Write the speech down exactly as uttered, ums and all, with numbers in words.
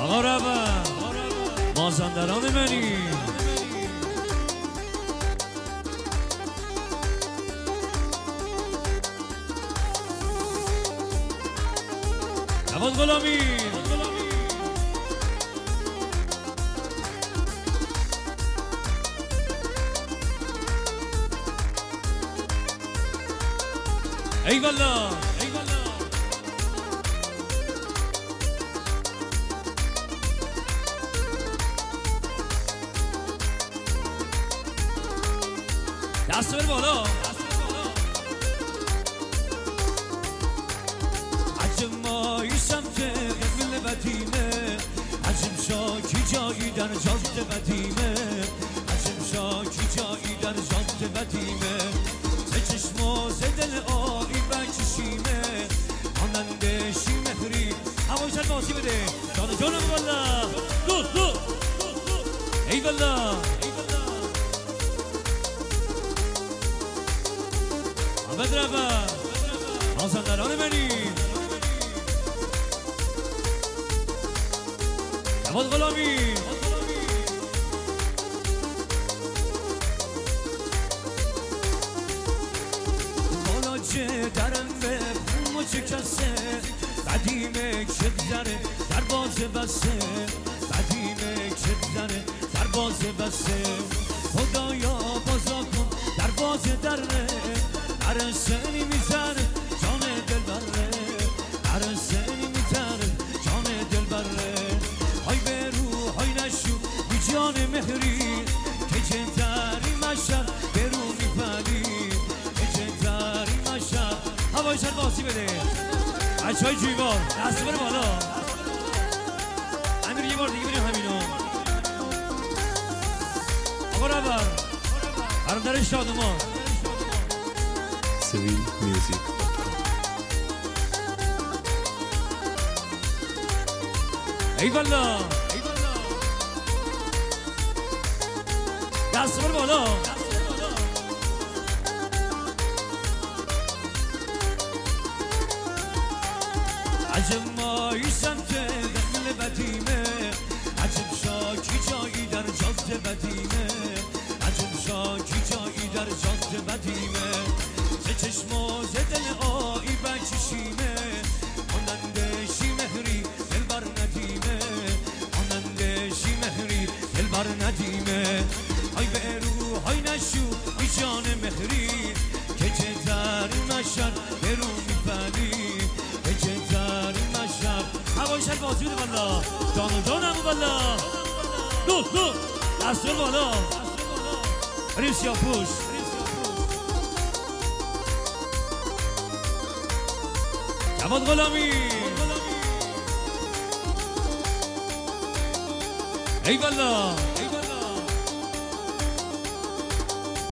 آقا ربا مازندران منی جواد غلامی ای والله ای والله دست بر بالا عجب مایی سمت قبل بدیمه عجب شاکی جایی در جاده بدیمه عجب شاکی جایی در جاده بدیمه سه چشم و سه دل آی بکشیمه آننده شیمهری هواشت باسی بده جان جانم والله دو دو ای والله آمد ربا مازندران منی جواد غلامی بالا چه درم به خون و چه کسه قدیمه که بزنه در باز بسته قدیمه که بزنه در باز بسته خدایا بازا کن در باز دره هر سنی میزنه جان دل بره هر سنی میزنه جان دل بره های برو های نشو بی جان مهری که جنتری مشهد برو میپلی که جنتری مشهد هوای سر باسی بده بچه های جویبار دست بره بالا امیر یه بار دیگه بریم همینو آقا ربر برادر شادمان سویل میوزیک ای والله دست بر بالا عجب مایی سمت دل بدیمه عجب شاکی جایی در جاده بدیمه عجب شاکی جایی در جاده بدیمه سه چشم و سه دل آی بکشیمه آننده شیمهری دل بر ندیمه آننده شیمهری دل بر ندیمه های برو های نشو بی جان مهری که چه تری مشهد برو میپلی که چه تری مشهد هوای شد بازی بده والا جان و جانم والا دو دو دست بر بالا بریم سیاپوش جواد غلامی ای والله